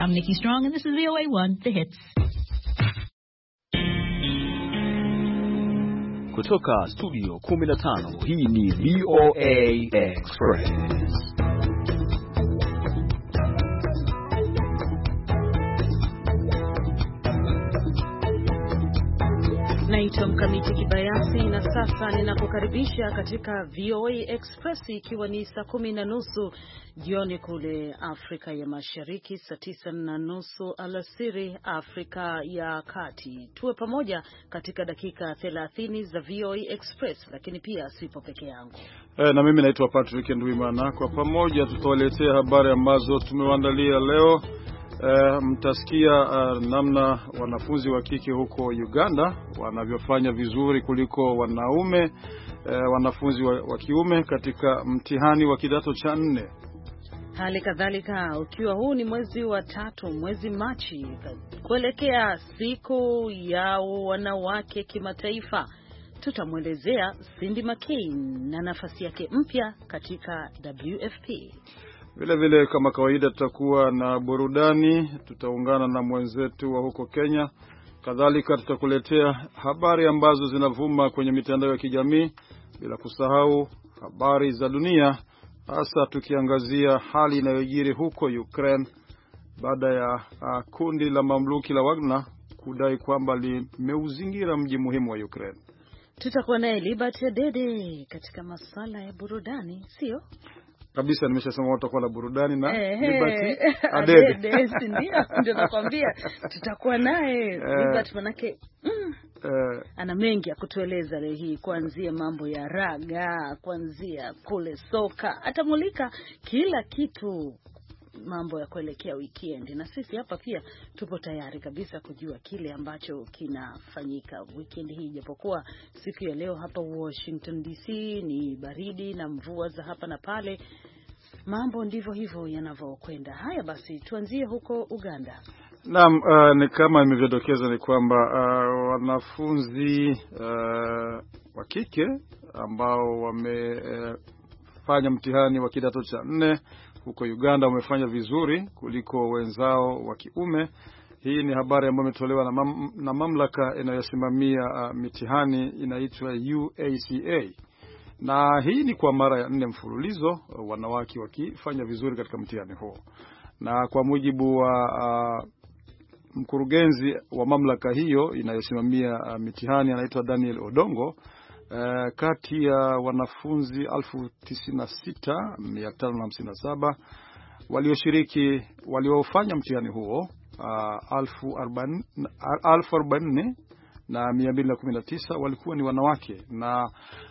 I'm Nikki Strong and this is VOA1, The Hits. Kutoka studio 15, hii ni VOA Express. Naitwa Mkamiti Kibayasi na sasa ninakukaribisha katika VOA Express, ikiwa ni saa 10:30 jioni kule Afrika ya Mashariki, saa 9:30 alasiri Afrika ya Kati. Tuwe pamoja katika dakika 30 za VOA Express, lakini pia sipo peke yangu. Na mimi naitwa Patrick Ndwimana. Kwa pamoja tutawaletea habari ambazo tumewaandalia leo. Mtasikia namna wanafunzi wa kike huko Uganda wanavyofanya vizuri kuliko wanaume wanafunzi wa kiume katika mtihani wa kidato cha 4. Hali kadhalika, ukiwa huu ni mwezi wa 3, mwezi Machi, kuelekea siku ya wanawake kimataifa, tutamwelezea Cindy McCain na nafasi yake mpya katika WFP. Vile vile kama kawaida tutakuwa na burudani, tutaungana na mwenzetu wa huko Kenya. Kadhalika tutakuletea habari ambazo zinavuma kwenye mitandao ya kijamii, bila kusahau habari za dunia, hasa tukiangazia hali inayojiri huko Ukraine baada ya kundi la mamluki la Wagner kudai kwamba limeuzingira mji muhimu wa Ukraine. Tutakuwa naye Liberty Adede katika masuala ya burudani, sio? Kabisa, nimeshasema watakuwa na burudani na Liberty Adede. Ndio nakwambia tutakuwa naye Liberty, manake ana mengi ya kutueleza leo hii, kuanzia mambo ya raga, kuanzia kule soka, atamulika kila kitu, mambo ya kuelekea weekend. Na sisi hapa pia tupo tayari kabisa kujua kile ambacho kinafanyika weekend hii, japokuwa siku ya leo hapa Washington DC ni baridi na mvua za hapa na pale. Mambo ndivyo hivyo yanavyokwenda. Haya basi, tuanzie huko Uganda. Naam, ni kama nimevyodokeza ni kwamba wanafunzi wa kike ambao wamefanya mtihani wa kidato cha 4 huko Uganda wamefanya vizuri kuliko wenzao wa kiume. Hii ni habari ambayo imetolewa na mamlaka inayosimamia mitihani, inaitwa UACA. Na hii ni kwa mara ya 4 mfululizo wanawake wakifanya vizuri katika mtihani huo. Na kwa mujibu wa mkurugenzi wa mamlaka hiyo inayosimamia mitihani, anaitwa Daniel Odongo, kati ya wanafunzi 96,557 waliofanya mtihani huo, 44,219 walikuwa ni wanawake na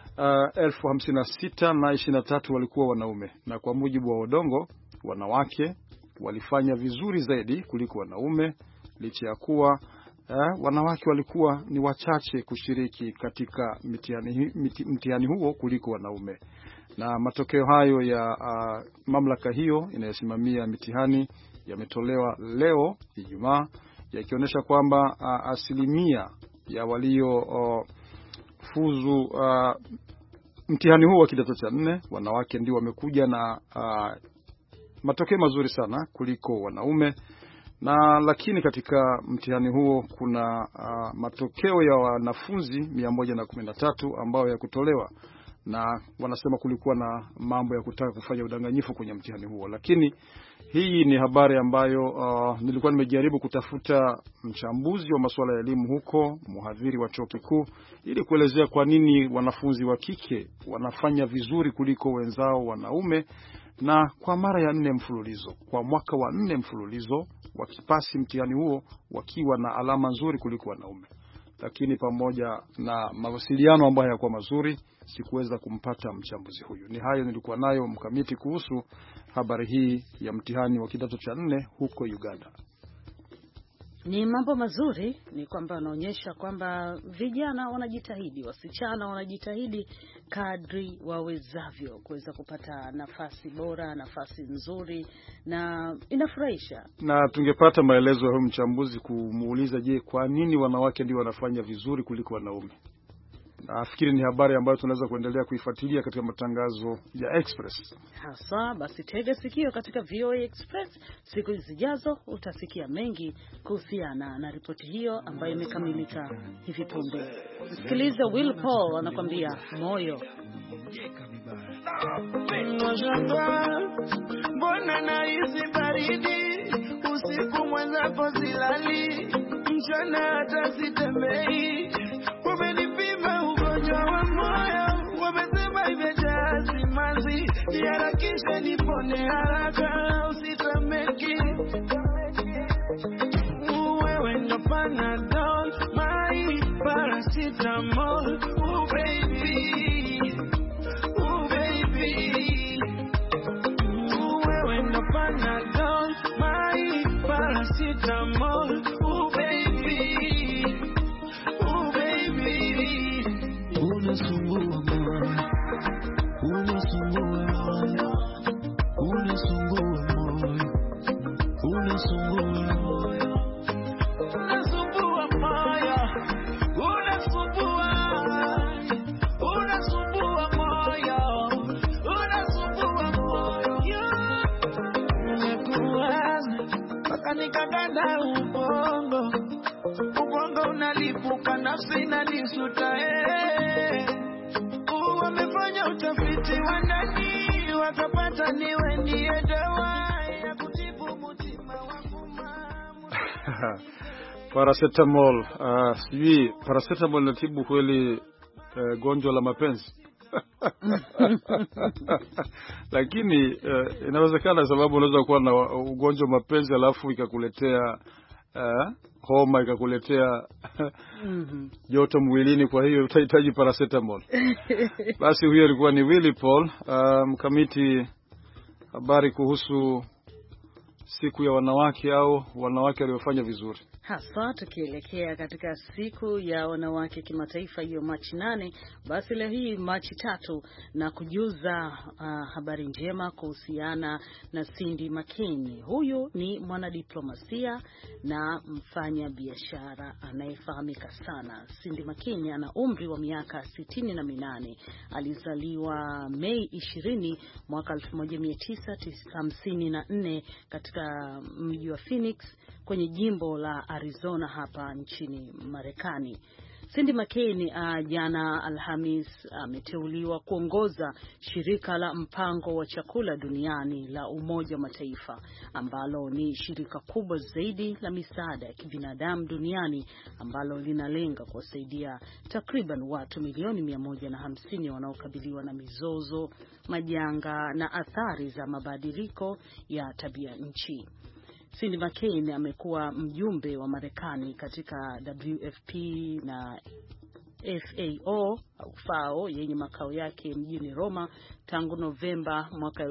56,023 walikuwa wanaume. Na kwa mujibu wa Odongo, wanawake walifanya vizuri zaidi kuliko wanaume, licha ya kuwa wanawake walikuwa ni wachache kushiriki katika mtihani huo kuliko wanaume. Na matokeo hayo ya mamlaka hiyo inayosimamia mitihani yametolewa leo Ijumaa, yakionyesha kwamba asilimia ya walio fuzu mtihani huo wa kidato cha 4, wanawake ndio wamekuja na matokeo mazuri sana kuliko wanaume. Na lakini katika mtihani huo kuna matokeo ya wanafunzi 113 ambao ya kutolewa, na wanasema kulikuwa na mambo ya kutaka kufanya udanganyifu kwenye mtihani huo. Lakini hii ni habari ambayo nilikuwa nimejaribu kutafuta mchambuzi wa masuala ya elimu huko, mhadhiri wa chuo kikuu, ili kuelezea kwa nini wanafunzi wa kike wanafanya vizuri kuliko wenzao wanaume, na kwa mara ya 4 mfululizo, kwa mwaka wa 4 mfululizo wakipasi mtihani huo wakiwa na alama nzuri kuliko wanaume. Lakini pamoja na mawasiliano ambayo hayakuwa mazuri, sikuweza kumpata mchambuzi huyu. Ni hayo nilikuwa nayo Mkamiti kuhusu habari hii ya mtihani wa kidato cha 4 huko Uganda. Ni mambo mazuri, ni kwamba wanaonyesha kwamba vijana wanajitahidi, wasichana wanajitahidi kadri wawezavyo kuweza kupata nafasi bora, nafasi nzuri, na inafurahisha. Na tungepata maelezo ya huyu mchambuzi kumuuliza, je, kwa nini wanawake ndio wanafanya vizuri kuliko wanaume? Nafikiri ni habari ambayo tunaweza kuendelea kuifuatilia katika matangazo ya Express. Hasa basi tega sikio katika VOA Express. Siku zijazo utasikia mengi kuhusiana na ripoti hiyo ambayo imekamilika hivi punde. Sikiliza Will Paul anakuambia moyo. Mbona nahisi baridi usiku, mwenzako silali, mchana hata sitembei. Umenipima ugonjwa wa moyo, wamesema imejaa simanzi, niharakishe nipone haraka, usitameki. Wewe ndo Panadol, my paracetamol, baby. Panadol, my paracetamol, oh baby, oh baby. Unasumbua moyo, unasumbua moyo, unasumbua moyo, unasumbua moyo, unasumbua moyo, unasumbua, unasumbua moyo, unasumbua moyo. Nikaganda ubongo, ubongo unalipuka, nafsi inanisuta. Wamefanya utafiti wa ndani, wakapata niwe ndiye dawa ya kutibu mutima wangu. Paracetamol, sijui paracetamol inatibu kweli gonjwa la mapenzi? Lakini inawezekana, sababu unaweza kuwa na ugonjwa wa mapenzi alafu ikakuletea homa, ikakuletea joto mwilini, kwa hiyo utahitaji paracetamol. Basi huyo alikuwa ni Willy Paul. Mkamiti, habari kuhusu siku ya wanawake au wanawake waliofanya vizuri. Hasa tukielekea katika siku ya wanawake kimataifa hiyo Machi 8, basi leo hii Machi 3 na kujuza habari njema kuhusiana na Cindy McCain. Huyu ni mwanadiplomasia na mfanya biashara anayefahamika sana. Cindy McCain ana umri wa miaka 68. Alizaliwa Mei 20 mwaka 1954 katika mji wa Phoenix kwenye jimbo la Arizona hapa nchini Marekani. Cindy McCain jana Alhamis ameteuliwa kuongoza shirika la mpango wa chakula duniani la Umoja wa Mataifa, ambalo ni shirika kubwa zaidi la misaada ya kibinadamu duniani, ambalo linalenga kuwasaidia takriban watu milioni 150 wanaokabiliwa na mizozo, majanga na athari za mabadiliko ya tabia nchi. Cindy McCain amekuwa mjumbe wa Marekani katika WFP na FAO yenye makao yake mjini Roma tangu Novemba mwaka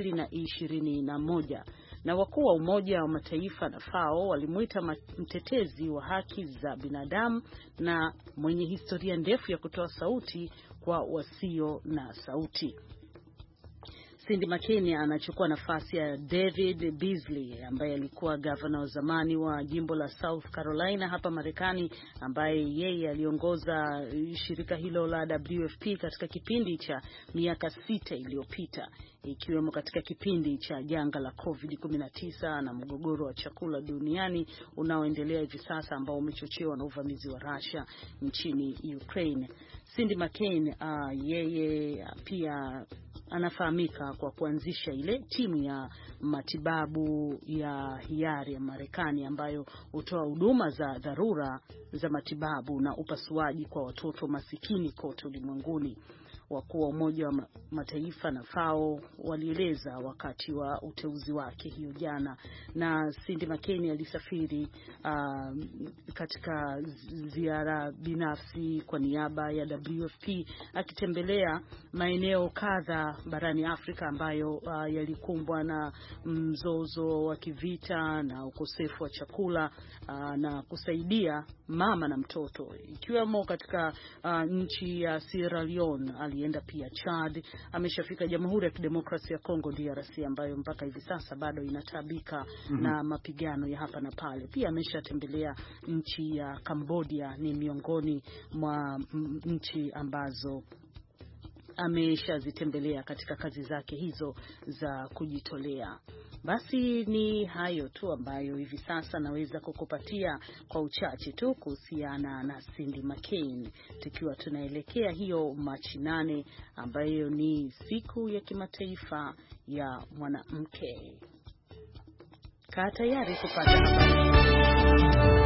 2021, na wakuu wa Umoja wa Mataifa na FAO walimuita mtetezi wa haki za binadamu na mwenye historia ndefu ya kutoa sauti kwa wasio na sauti. Cindy McCain anachukua nafasi ya David Beasley ambaye alikuwa gavana wa zamani wa jimbo la South Carolina hapa Marekani, ambaye yeye aliongoza shirika hilo la WFP katika kipindi cha miaka 6 iliyopita, ikiwemo katika kipindi cha janga la COVID-19 na mgogoro wa chakula duniani unaoendelea hivi sasa, ambao umechochewa na uvamizi wa Russia nchini Ukraine. Cindy McCain yeye pia anafahamika kwa kuanzisha ile timu ya matibabu ya hiari ya Marekani ambayo hutoa huduma za dharura za matibabu na upasuaji kwa watoto masikini kote ulimwenguni. Wakuu wa Umoja wa Mataifa na FAO walieleza wakati wa uteuzi wake hiyo jana, na Cindy McCain alisafiri katika ziara binafsi kwa niaba ya WFP akitembelea maeneo kadha barani Afrika ambayo yalikumbwa na mzozo wa kivita na ukosefu wa chakula na kusaidia mama na mtoto, ikiwemo katika nchi ya Sierra Leone. alienda pia Chad, ameshafika Jamhuri ya Kidemokrasia ya Kongo DRC ambayo mpaka hivi sasa bado inatabika na mapigano ya hapa na pale. Pia ameshatembelea nchi ya Cambodia, ni miongoni mwa nchi ambazo ameshazitembelea katika kazi zake hizo za kujitolea. Basi ni hayo tu ambayo hivi sasa naweza kukupatia kwa uchache tu kuhusiana na Cindy McCain, tukiwa tunaelekea hiyo Machi 8 ambayo ni siku ya kimataifa ya mwanamke. Kaa tayari kupata habari.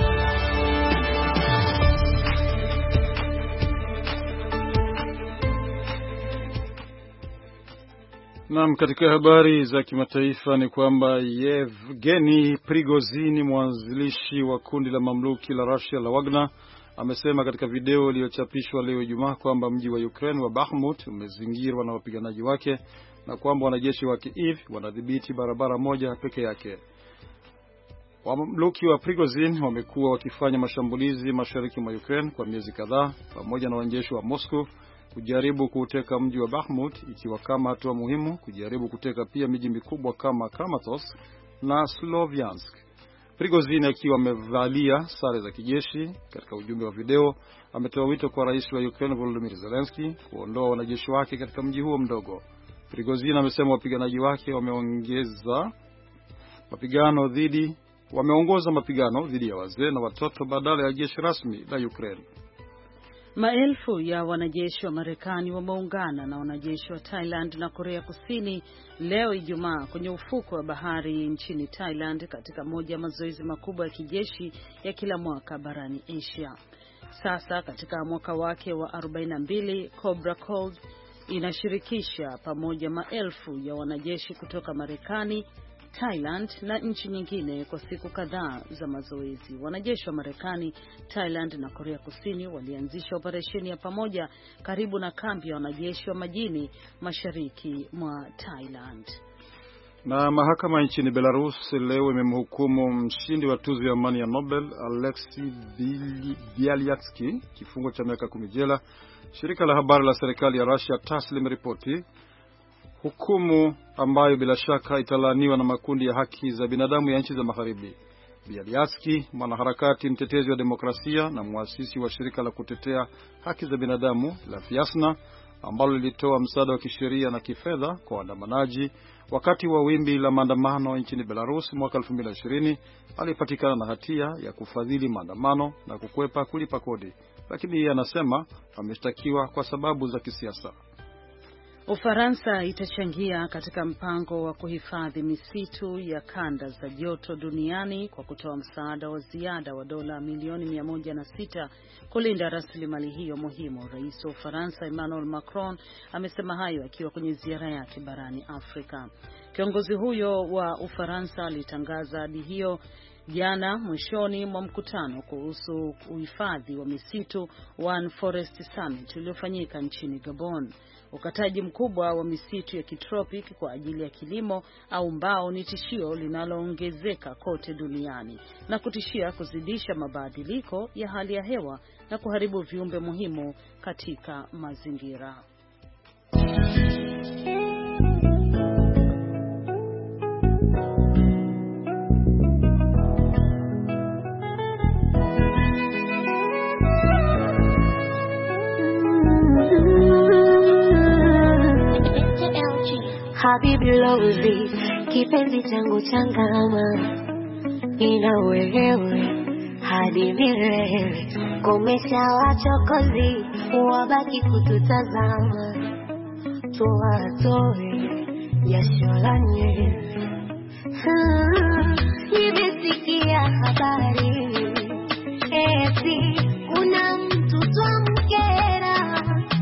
Naam, katika habari za kimataifa ni kwamba Yevgeny Prigozhin, mwanzilishi wa kundi la mamluki la Russia la Wagner, amesema katika video iliyochapishwa leo Ijumaa kwamba mji wa Ukraine wa Bakhmut umezingirwa na wapiganaji wake na kwamba wanajeshi wa Kiev wanadhibiti barabara moja peke yake. Mamluki wa Prigozhin wamekuwa wakifanya mashambulizi mashariki mwa Ukraine kwa miezi kadhaa pamoja na wanajeshi wa Moscow kujaribu kuteka mji wa Bakhmut, ikiwa kama hatua muhimu kujaribu kuteka pia miji mikubwa kama Kramatorsk na Sloviansk. Prigozhin akiwa amevalia sare za kijeshi, katika ujumbe wa video ametoa wito kwa rais wa Ukraine Volodymyr Zelensky kuondoa wanajeshi wake katika mji huo mdogo. Prigozhin amesema wapiganaji wake wameongoza mapigano dhidi ya wazee na watoto badala ya jeshi rasmi la Ukraine. Maelfu ya wanajeshi wa Marekani wameungana na wanajeshi wa Thailand na Korea Kusini leo Ijumaa kwenye ufuko wa bahari nchini Thailand katika moja ya mazoezi makubwa ya kijeshi ya kila mwaka barani Asia. Sasa katika mwaka wake wa 42, Cobra Cold inashirikisha pamoja maelfu ya wanajeshi kutoka Marekani, Thailand na nchi nyingine kwa siku kadhaa za mazoezi. Wanajeshi wa Marekani, Thailand na Korea Kusini walianzisha operesheni ya pamoja karibu na kambi ya wanajeshi wa majini mashariki mwa Thailand. Na mahakama nchini Belarus leo imemhukumu mshindi wa tuzo ya amani ya Nobel Alexei Bialyatsky kifungo cha miaka 10 jela. Shirika la habari la serikali ya Russia TASS limeripoti hukumu ambayo bila shaka italaaniwa na makundi ya haki za binadamu ya nchi za magharibi. Bialyatsky, mwanaharakati mtetezi wa demokrasia na muasisi wa shirika la kutetea haki za binadamu la Vyasna, ambalo lilitoa msaada wa kisheria na kifedha kwa waandamanaji wakati wa wimbi la maandamano nchini Belarus mwaka 2020, alipatikana na hatia ya kufadhili maandamano na kukwepa kulipa kodi, lakini yeye anasema ameshtakiwa kwa sababu za kisiasa. Ufaransa itachangia katika mpango wa kuhifadhi misitu ya kanda za joto duniani kwa kutoa msaada wa ziada wa dola milioni 106 kulinda rasilimali hiyo muhimu. Rais wa Ufaransa Emmanuel Macron amesema hayo akiwa kwenye ziara yake barani Afrika. Kiongozi huyo wa Ufaransa alitangaza ahadi hiyo jana mwishoni mwa mkutano kuhusu uhifadhi wa misitu One Forest Summit uliofanyika nchini Gabon. Ukataji mkubwa wa misitu ya kitropiki kwa ajili ya kilimo au mbao ni tishio linaloongezeka kote duniani na kutishia kuzidisha mabadiliko ya hali ya hewa na kuharibu viumbe muhimu katika mazingira. Habibi Lozi, kipenzi changu changama, ina wewe hadi milele. Komesha wachokozi, wabaki kututazama, tuwatoe jasho la nyewe. Nimesikia habari eti kuna mtu twamkera,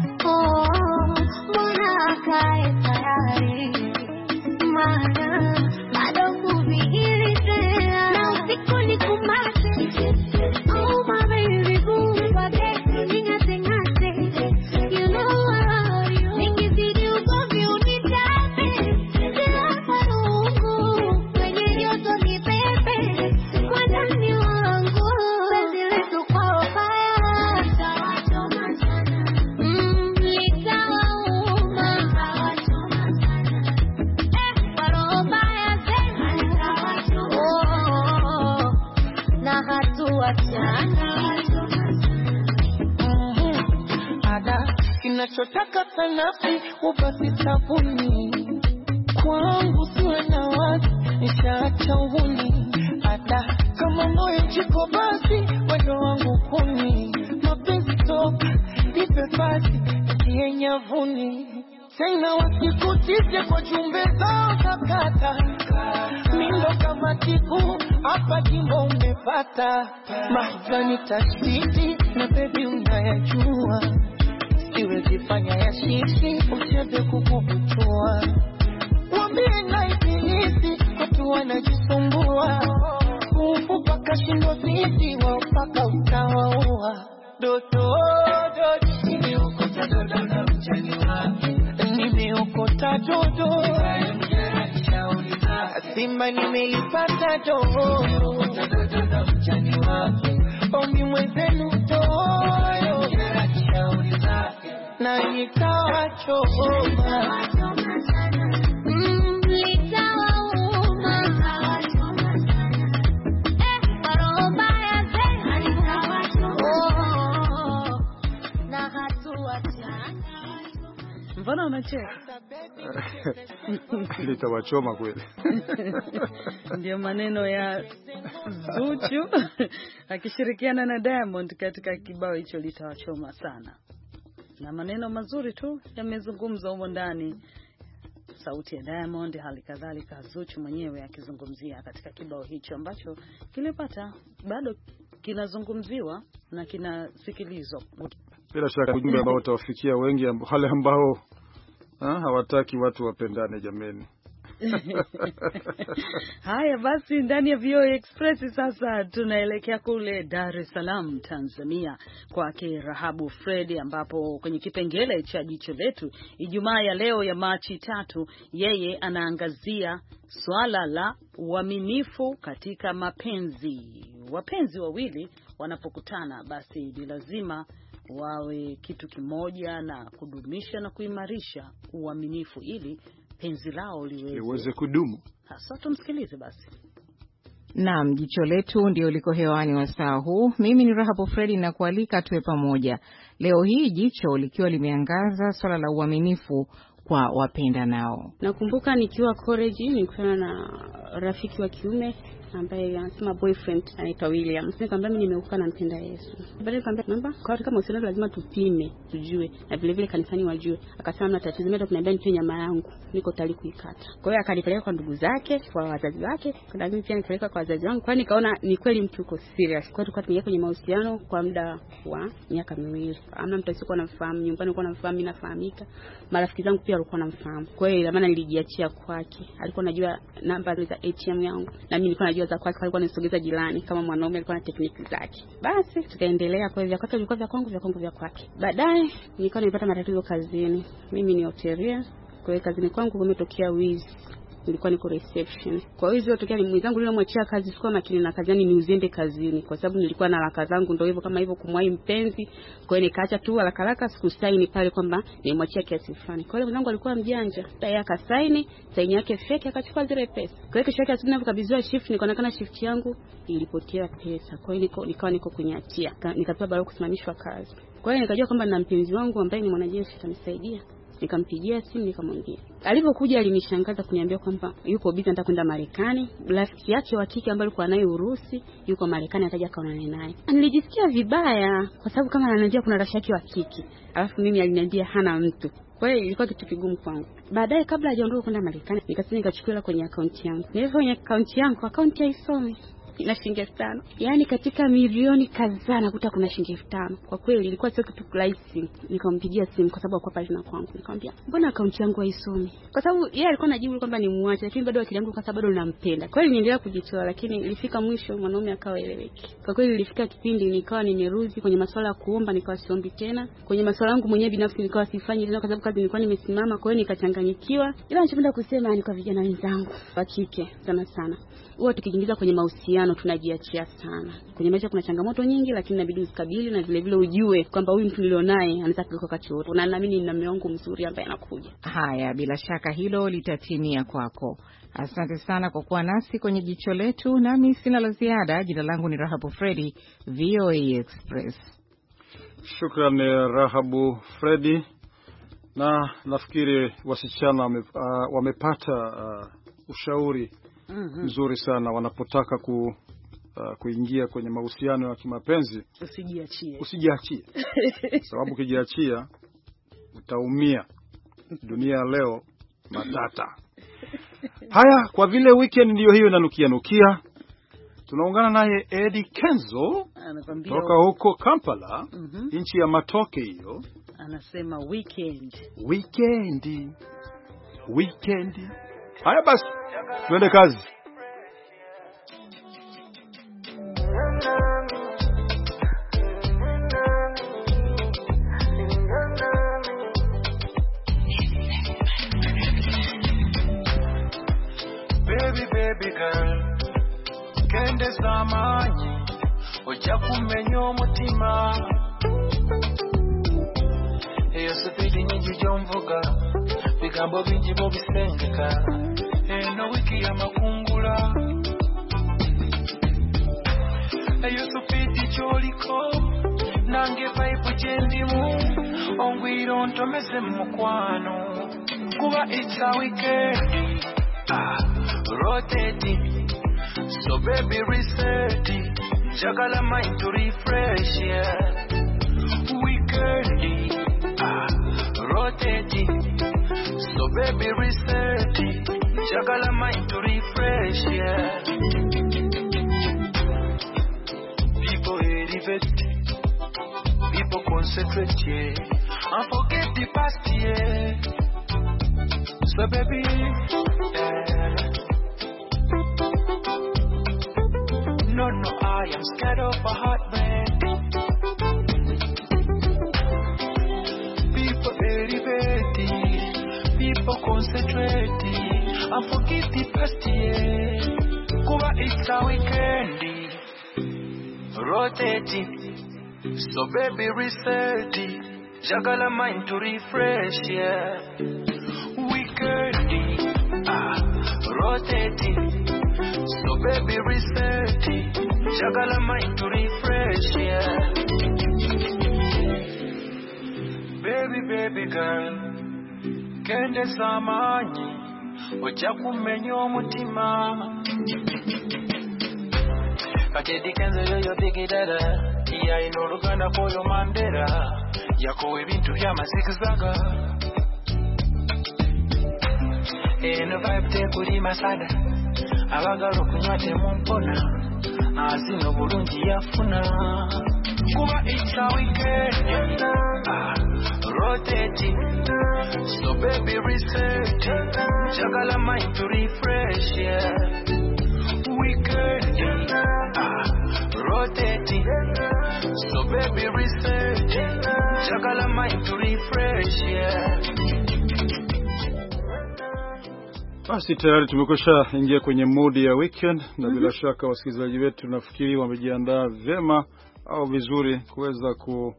mbona akae tayari, mana bado kufikiri tena na usiku ni kumate. Oh my baby boo, forget ningate ngate, you know I love you. Nikizidi ugomvi unitape, sila farungu kwenye joto ni pepe, kwa ndani hatuachani. Ada kinachotaka sanasi ubasi sabuni kwangu siwe na wasi nishaacha uhuni. Ada kama moyo jiko basi wendo wangu kuni mapenzi toka nipe basi nitie nyavuni. Tena wasikutize kwa jumbe zao zakata mindo kama tiku hapa jimbo umepata mahzani tashtiti na baby unayajua siwezi fanya ya shishi usebe kukubutua. Wambie na ibilisi watu wanajisumbua kufupa kashindo sisi wapaka utawaua. Dodo nimeokota dodo na mchani wake nimeokota dodo Simba nimelipata dodo na mchani wake ombi mwezenu doyo na nikawa choma Mbona unacheka? Litawachoma kweli. Ndio maneno ya Zuchu akishirikiana na Diamond katika kibao hicho litawachoma sana. Na maneno mazuri tu yamezungumzwa humo ndani. Sauti ya Diamond, hali kadhalika Zuchu mwenyewe akizungumzia katika kibao hicho ambacho kilipata bado kinazungumziwa na kinasikilizwa. Bila shaka ujumbe ambao utawafikia wengi wale ambao hawataki watu wapendane jameni. Haya basi, ndani ya VOA Express sasa tunaelekea kule Dar es Salaam Tanzania kwake Rahabu Fred, ambapo kwenye kipengele cha jicho letu Ijumaa ya leo ya Machi 3 yeye anaangazia swala la uaminifu katika mapenzi. Wapenzi wawili wanapokutana basi ni lazima wawe kitu kimoja na kudumisha na kuimarisha uaminifu ili penzi lao liweze kudumu. Sasa tumsikilize basi. Naam, jicho letu ndio liko hewani wa saa huu. Mimi ni Rahabu Fredi na kualika tuwe pamoja. Leo hii jicho likiwa limeangaza swala la uaminifu kwa wapenda nao. Nakumbuka nikiwa college nilikutana na rafiki wa kiume ambaye anasema boyfriend anaitwa William. Nikamwambia mimi nimeuka na mpenda Yesu. Baadaye nikamwambia mambo kwa kama usiona lazima tupime tujue na vile vile kanisani wajue. Akasema mna tatizo mimi kuniambia nipe nyama yangu niko tayari kuikata. Kwa hiyo akanipeleka kwa ndugu zake, kwa wazazi wake, na mimi pia nipeleka kwa wazazi wangu. Kwa nikaona ni kweli mtu uko serious. Kwa hiyo tukatumia kwenye mahusiano kwa muda wa miaka 2. Amna mtu asiyekuwa anamfahamu, nyumbani alikuwa anamfahamu, mimi nafahamika. Marafiki zangu pia walikuwa wanamfahamu. Kwa hiyo maana nilijiachia kwake. Alikuwa anajua namba za ATM yangu na mimi nilikuwa najua za kwake, alikuwa anisogeza jirani kama mwanaume, alikuwa na tekniki zake. Basi tukaendelea kwa hivyo kwake vilikuwa vya kwangu vya kwake. Baadaye nilikuwa nimepata matatizo kazini. Mimi ni hotelia. Kwa hiyo kazini kwangu kumetokea wizi. Nilikuwa niko reception. Kwa hiyo tokea ni mwenzangu nilimwachia kazi, sikuwa makini na kazi, yani ni uzembe kazini kwa sababu nilikuwa na haraka zangu, ndio hivyo kama hivyo kumwai mpenzi. Kwa hiyo nikaacha tu haraka sikusaini pale kwamba nimwachia kiasi fulani. Kwa hiyo mwenzangu alikuwa mjanja, tayari akasaini, saini yake fake, akachukua zile pesa. Kwa hiyo kesho yake asubuhi nikabidhiwa shift, nikaonekana shift yangu ilipotea pesa. Kwa hiyo nikawa niko kwenye hatia. Nikapewa barua kusimamishwa kazi. Kwa hiyo nikajua kwamba nina mpenzi wangu ambaye ni mwanajeshi atanisaidia. Nikampigia simu nikamwambia. Alipokuja alinishangaza kuniambia kwamba yuko busy anataka kwenda Marekani. Rafiki yake wa kike ambaye alikuwa naye Urusi yuko Marekani ataja kaonana naye. Nilijisikia vibaya kwa sababu kama ananiambia kuna rafiki yake wa kike, alafu mimi aliniambia hana mtu. Kwa hiyo ilikuwa kitu kigumu kwangu. Baadaye kabla hajaondoka kwenda Marekani, nikasema nikachukua kwenye akaunti yangu. Nilifanya akaunti yangu, akaunti haisome. Ina shilingi 5,000. Yaani katika milioni kadhaa nakuta kuna shilingi 5,000. Kwa kweli ilikuwa sio kitu rahisi. Nikampigia simu kwa sababu alikuwa pale na kwangu. Nikamwambia, "Mbona akaunti yangu haisomi?" Kwa sababu yeye alikuwa anajibu kwamba ni muache, lakini bado akili yangu kwa sababu bado nampenda. Kwa hiyo niendelea kujitoa, lakini ilifika mwisho mwanaume akawa eleweki. Kwa kweli ilifika kipindi nikawa nimerudi kwenye masuala ya kuomba, nikawa siombi tena. Kwenye masuala yangu mwenyewe binafsi nikawa sifanyi tena kwa sababu kazi nilikuwa nimesimama, kwa hiyo nikachanganyikiwa. Ila ninachopenda kusema ni kwa vijana wenzangu wa kike sana. Huwa tukijiingiza kwenye mahusiano mahusiano tunajiachia sana. Kwenye maisha kuna changamoto nyingi, lakini inabidi usikabili na vile vile ujue kwamba huyu mtu nilionaye anaweza kutoka wakati wote. Na naamini nina mume wangu mzuri ambaye anakuja. Haya, bila shaka hilo litatimia kwako. Asante sana kwa kuwa nasi kwenye jicho letu, nami sina la ziada. Jina langu ni Rahabu Fredi, VOA Express. Shukrani Rahabu Fredi. Na nafikiri wasichana wamepata ushauri mzuri sana wanapotaka kuingia kwenye mahusiano ya kimapenzi. Usijiachie. Sababu ukijiachia utaumia. Dunia leo matata. Haya, kwa vile weekend ndio hiyo inanukia, tunaungana naye Eddie Kenzo kutoka huko Kampala, nchi ya matoke hiyo. Anasema weekend. Haya basi, tuende kazi. Baby girl, kende zamanyi oja kumenya omutima. Eyo sepidi nyingi gyomvuga, bigambo bingi bobisengeka. Eno wiki ya makungula, eyo sepidi kyoliko, nange vibe gyendimu. Ongwiro ntomeze mukwano, kuba it's a weekend. Rotating, so baby reset it. Jagala mind to refresh, yeah. Weekend, rotating, so baby reset it. Jagala mind to refresh, yeah. People elevate, people concentrate, yeah, and forget the past, yeah. So baby, no, I am scared of a heartbreak. People elevating, people concentrating, and forget the past year. Kuba it's a weekend, rotating, so baby reset it. Jagala mind to refresh, yeah. Weekend, rotating, so baby reset it. Jagala mind to refresh, yeah. Baby girl, kende zamanyi oja kumenya omutima. Kati kenzo yoyo bigidara, iya inoluganda koyo Mandela. Yako ebintu byamasikizaga. Eno vibe tekuli masada, abagala okunywa temumpona, azino bulungi yafuna. Kuba it's a weekend, rotating, so baby reset it. Jagala mind to refresh, yeah. Weekend, rotating, so baby reset it. Jagala mind to refresh, yeah. Basi tayari tumekwisha ingia kwenye modi ya weekend na bila shaka wasikilizaji wetu nafikiri wamejiandaa vyema au vizuri kuweza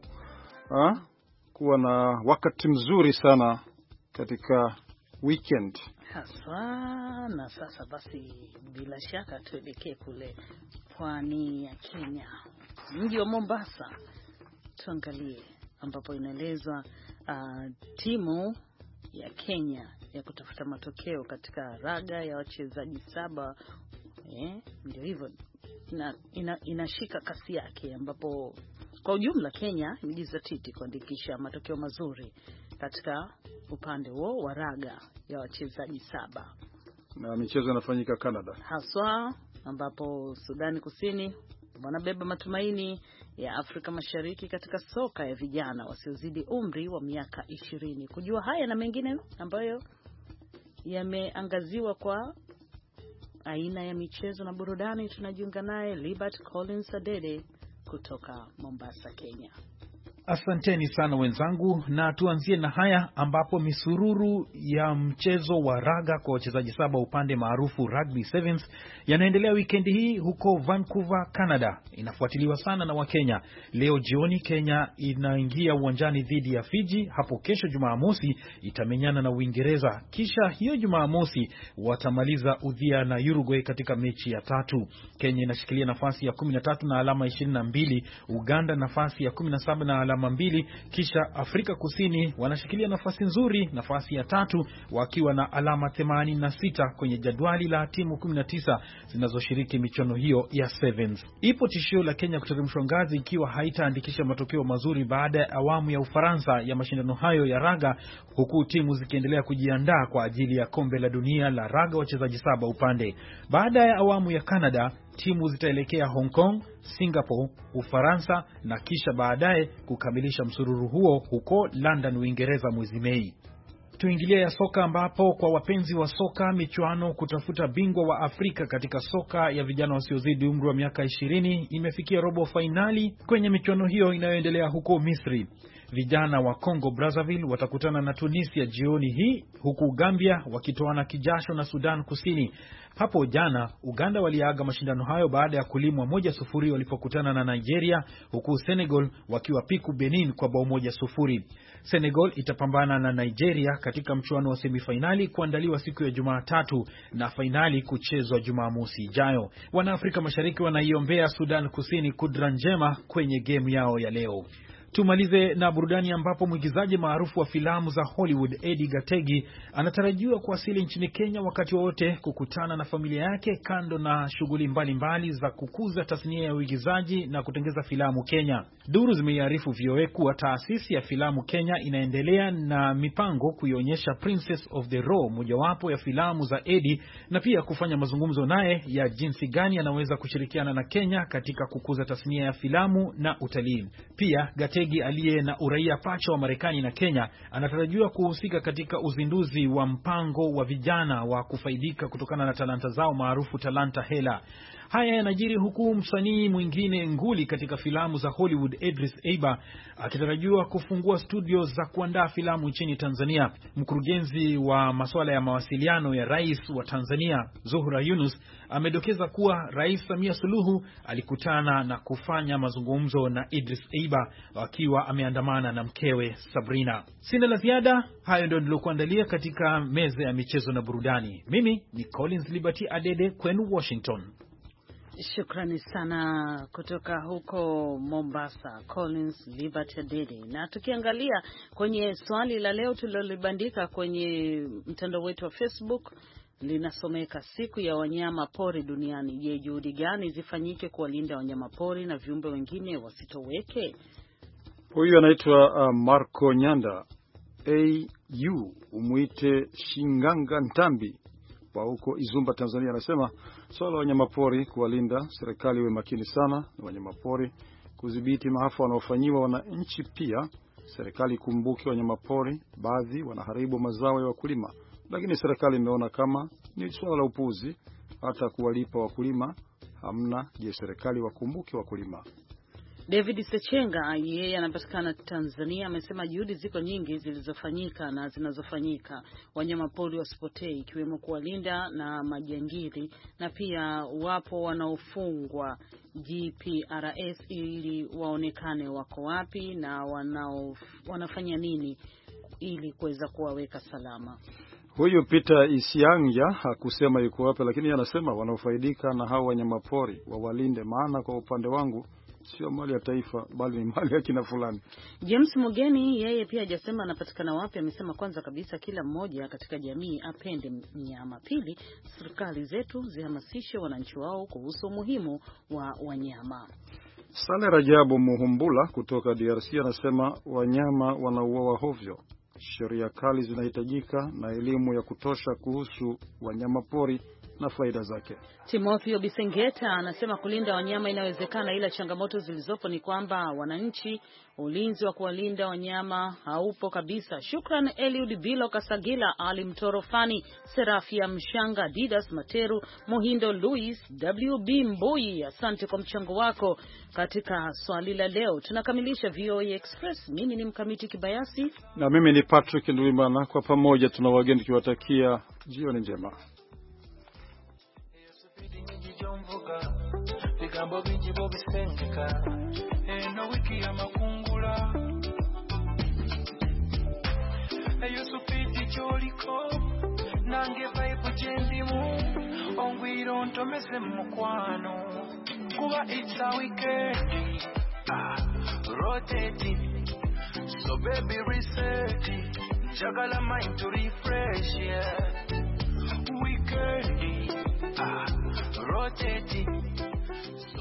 kuwa na wakati mzuri sana katika weekend. Haswa, na sasa basi bila shaka tuelekee kule pwani ya Kenya, mji wa Mombasa. Tuangalie ambapo inaelezwa timu ya Kenya ya kutafuta matokeo katika raga ya wachezaji 7, ndio hivyo inashika kasi yake, ambapo kwa ujumla Kenya imejizatiti kuandikisha matokeo mazuri katika upande huo wa raga ya wachezaji 7. Na michezo inafanyika Canada haswa, ambapo Sudani Kusini wanabeba matumaini ya Afrika Mashariki katika soka ya vijana wasiozidi umri wa miaka 20. Kujua haya na mengine ambayo yameangaziwa kwa aina ya michezo na burudani, tunajiunga naye Libert Collins Adede kutoka Mombasa, Kenya. Asanteni sana wenzangu, na tuanzie na haya ambapo misururu ya mchezo wa raga kwa wachezaji 7 upande maarufu Rugby Sevens yanaendelea wikendi hii huko Vancouver, Canada. Inafuatiliwa sana na Wakenya. Leo jioni Kenya inaingia uwanjani dhidi ya Fiji. Hapo kesho Jumamosi itamenyana na Uingereza. Kisha hiyo Jumamosi watamaliza udhia na Uruguay katika mechi ya 3. Kenya inashikilia nafasi ya 13 na alama 22, Uganda nafasi ya 17 na alama 2, kisha Afrika Kusini wanashikilia nafasi nzuri, nafasi ya 3 wakiwa na alama 86 kwenye jadwali la timu 19 zinazoshiriki michuano hiyo ya Sevens. Ipo tishio la Kenya kuteremshwa ngazi ikiwa haitaandikisha matokeo mazuri baada ya awamu ya Ufaransa ya mashindano hayo ya raga, huku timu zikiendelea kujiandaa kwa ajili ya kombe la dunia la raga wachezaji 7 upande. Baada ya awamu ya Canada, timu zitaelekea Hong Kong, Singapore, Ufaransa na kisha baadaye kukamilisha msururu huo huko London, Uingereza mwezi Mei. Tuingilia ya soka ambapo kwa wapenzi wa soka michuano kutafuta bingwa wa Afrika katika soka ya vijana wasiozidi umri wa miaka 20 imefikia robo finali kwenye michuano hiyo inayoendelea huko Misri. Vijana wa Congo Brazzaville watakutana na Tunisia jioni hii, huku Gambia wakitoana kijasho na Sudan Kusini. Hapo jana Uganda waliaga mashindano hayo baada ya kulimwa 1-0 walipokutana na Nigeria, huku Senegal wakiwa piku Benin kwa bao 1-0. Senegal itapambana na Nigeria katika mchuano wa semifinali kuandaliwa siku ya Jumatatu na finali kuchezwa Jumamosi ijayo. Wanaafrika Mashariki wanaiombea Sudan Kusini kudra njema kwenye game yao ya leo. Tumalize na burudani ambapo mwigizaji maarufu wa filamu za Hollywood Eddie Gategi anatarajiwa kuwasili nchini Kenya wakati wote kukutana na familia yake, kando na shughuli mbalimbali za kukuza tasnia ya uigizaji na kutengeza filamu Kenya. Duru zimeiarifu VOA kuwa taasisi ya filamu Kenya inaendelea na mipango kuionyesha Princess of the Raw, mojawapo ya filamu za Eddie, na pia kufanya mazungumzo naye ya jinsi gani anaweza kushirikiana na Kenya katika kukuza tasnia ya filamu na utalii. Pia Gategi aliye na uraia pacha wa Marekani na Kenya anatarajiwa kuhusika katika uzinduzi wa mpango wa vijana wa kufaidika kutokana na talanta zao maarufu Talanta Hela. Haya yanajiri huku msanii mwingine nguli katika filamu za Hollywood Idris Elba akitarajiwa kufungua studio za kuandaa filamu nchini Tanzania. Mkurugenzi wa masuala ya mawasiliano ya Rais wa Tanzania Zuhura Yunus amedokeza kuwa Rais Samia Suluhu alikutana na kufanya mazungumzo na Idris Elba akiwa ameandamana na mkewe Sabrina. Sina la ziada, hayo ndio nilokuandalia katika meza ya michezo na burudani. Mimi ni Collins Liberty Adede kwenu Washington. Shukrani sana kutoka huko Mombasa, Collins Liberty Adede. Na tukiangalia kwenye swali la leo tulilobandika kwenye mtandao wetu wa Facebook, linasomeka siku ya wanyama pori duniani. Je, juhudi gani zifanyike kuwalinda wanyama pori na viumbe wengine wasitoweke? Huyu anaitwa Marco Nyanda AU umuite Shinganga Ntambi wa huko Izumba, Tanzania, anasema swala la wanyamapori kuwalinda, serikali iwe makini sana na wanyamapori, kudhibiti maafa wanaofanyiwa wananchi. Pia serikali kumbuke wanyamapori baadhi wanaharibu mazao ya wakulima, lakini serikali imeona kama ni swala la upuzi, hata kuwalipa wakulima hamna. Je, serikali wakumbuke wakulima? David Sechenga, yeye anapatikana Tanzania, amesema juhudi ziko nyingi zilizofanyika na zinazofanyika, wanyama pori wasipotee, ikiwemo kuwalinda na majangili, na pia wapo wanaofungwa GPRS ili waonekane wako wapi na wanafanya nini ili kuweza kuwaweka salama. Huyu Peter Isianga hakusema yuko wapi, lakini anasema wanaofaidika na hao wanyamapori wawalinde, maana kwa upande wangu sio mali ya taifa bali ni mali ya kina fulani. James Mugeni yeye pia hajasema anapatikana wapi, amesema kwanza kabisa kila mmoja katika jamii apende mnyama. Pili, serikali zetu zihamasishe wananchi wao kuhusu umuhimu wa wanyama. Sale Rajabu Muhumbula kutoka DRC anasema wanyama wanauawa hovyo. Sheria kali zinahitajika na elimu ya kutosha kuhusu wanyama pori na faida zake. Timothy Obisengeta anasema kulinda wanyama inawezekana, ila changamoto zilizopo ni kwamba wananchi, ulinzi wa kuwalinda wanyama haupo kabisa. Shukran Eliud Bilo Kasagila, Ali Mtorofani, Serafia Mshanga, Didas Materu, Mohindo Louis, WB Mbui, asante kwa mchango wako katika swali la leo. Tunakamilisha VOA Express. Mimi ni Mkamiti Kibayasi na mimi ni Patrick Nduimana. Kwa pamoja tuna wageni tukiwatakia jioni njema. Bigambo bingi bobisengeka eno wiki ya makungula Yusufiti choliko nange vibe jendimu ongwiro ntomeze mukwano kuba it's a weekend rotating so baby reset jagala mind to refresh yeah weekend rotating